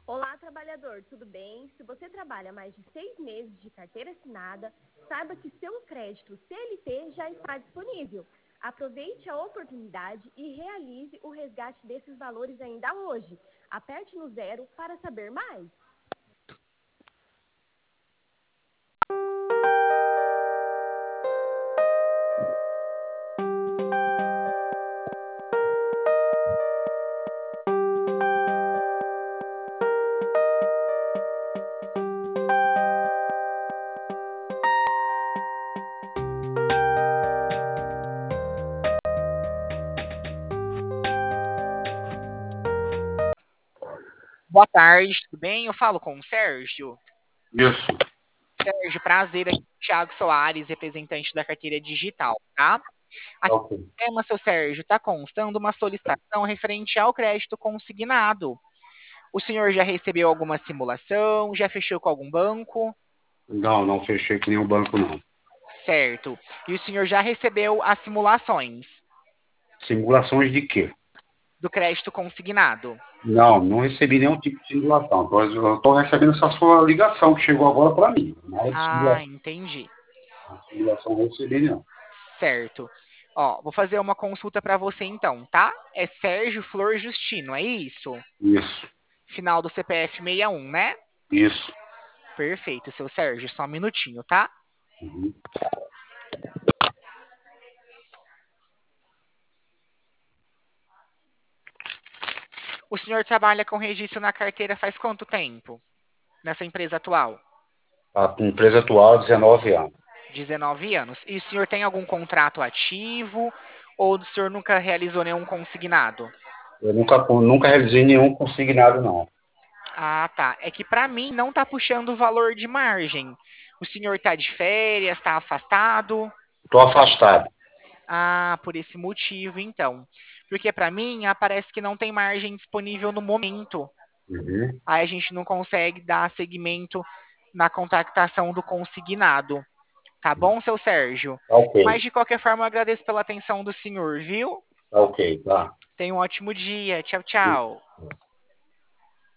Olá, trabalhador, tudo bem? Se você trabalha mais de 6 meses de carteira assinada, saiba que seu crédito CLT já está disponível. Aproveite a oportunidade e realize o resgate desses valores ainda hoje. Aperte no 0 para saber mais. Boa tarde, tudo bem? Eu falo com o Sérgio. Isso. Sérgio, prazer, aqui é o Thiago Soares, representante da carteira digital, tá? Aqui Ok. no sistema, seu Sérgio, está constando uma solicitação referente ao crédito consignado. O senhor já recebeu alguma simulação? Já fechou com algum banco? Não, não fechei com nenhum banco, não. Certo. E o senhor já recebeu as simulações Simulações de quê? do crédito consignado? Não, não recebi nenhum tipo de simulação. Eu estou recebendo essa sua ligação que chegou agora para mim. Mas Ah, entendi. simulação não recebi, não. Certo. Ó, vou fazer uma consulta para você então, tá? É Sérgio Flor Justino, é isso? Isso, Final do CPF 61, né? isso. Perfeito, seu Sérgio. Só um minutinho, tá? Uhum. O senhor trabalha com registro na carteira faz quanto tempo? Nessa empresa atual? A empresa atual, 19 anos. 19 anos. E o senhor tem algum contrato ativo? Ou o senhor nunca realizou nenhum consignado? Eu nunca realizei nenhum consignado, não. Ah, tá. É que para mim não tá puxando o valor de margem. O senhor tá de férias, tá afastado? Estou afastado. Ah, por esse motivo, então. Porque para mim aparece que não tem margem disponível no momento. Uhum. Aí a gente não consegue dar seguimento na contactação do consignado. Tá bom, seu Sérgio? Tá ok. Mas de qualquer forma, eu agradeço pela atenção do senhor, viu? Tá ok, tá. Tenha um ótimo dia. Tchau, tchau.